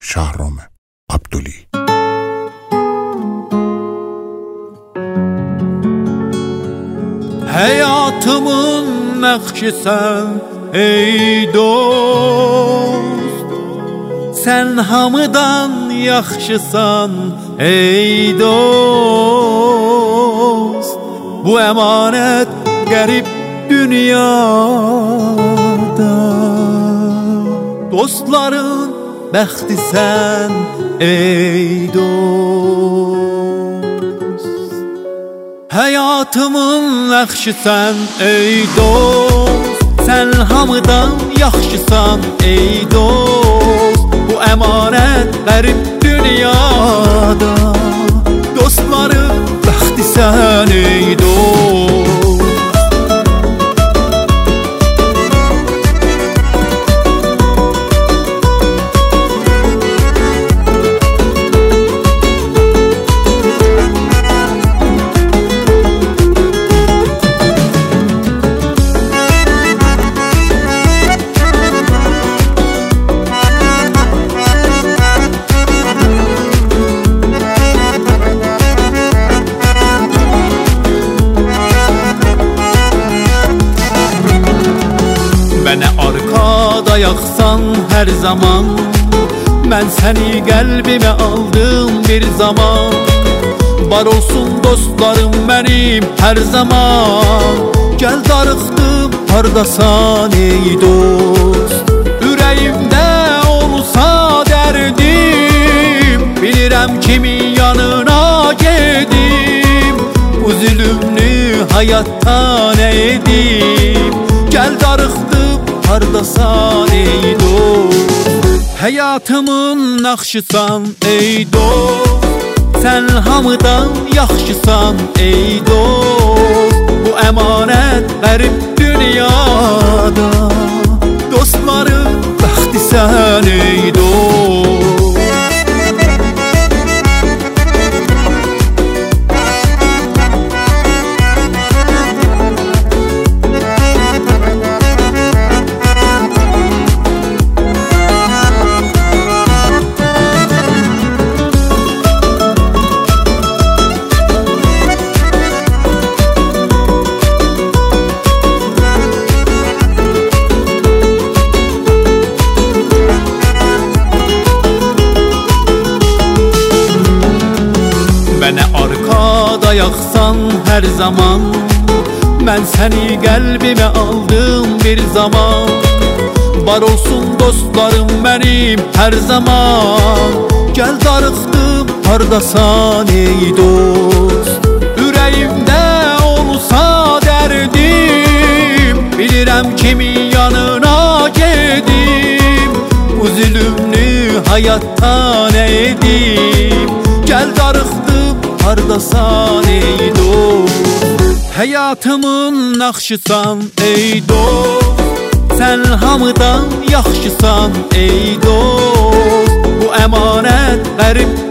Şahram Abduli. Hayatımın nakşisən ey dost, sen hamıdan yaxşısan ey dost. Bu emanet garip dünyada, dostların bəxtisən ey dost. Hayatımın yaxşısan ey dost, sen hamıdan yaxşısan ey dost. Bu emanet garip dünyada, dostların bəxtisən ey dost. Bana arkada yaksan her zaman, ben seni kalbime aldım bir zaman. Var olsun dostlarım benim her zaman, gel darıxdım hardasan ey dost. Ürəyimdə olsa dərdim, bilirəm kimin yanına gedim. Bu zülümlü hayattan edim, gel darıxdım hardasan ey dost. Hayatımın nakşısan ey dost, sen hamıdan yaxşısan ey dost. Bu emanet garip dünyada, dostların bəxtisən ey dost. Bana arkada yaksan her zaman, ben seni kalbime aldım bir zaman. Var olsun dostlarım benim her zaman, gel darıxdım hardasan ey dost. Ürəyimdə olsa dərdim, bilirəm kimin yanına gedim. Bu zülümlü hayattan edim, gel darıxdım hardasan ey dost. Hayatımın nakşısan ey dost, sen hamıdan yaxşısan ey dost. Bu emanet garip